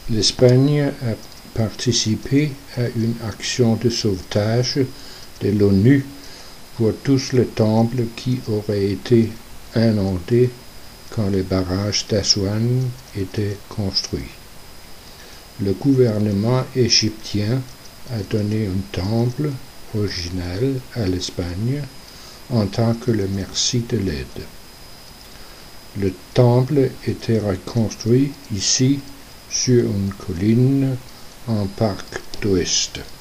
L'Espagne a participé à une action de sauvetage de l'ONU pour tous les temples qui auraient été inondés quand le barrage d'Aswan était construit. Le gouvernement égyptien a donné un temple original à l'Espagne en tant que le merci de l'aide. Le temple était reconstruit ici sur une colline en parc d'Ouest.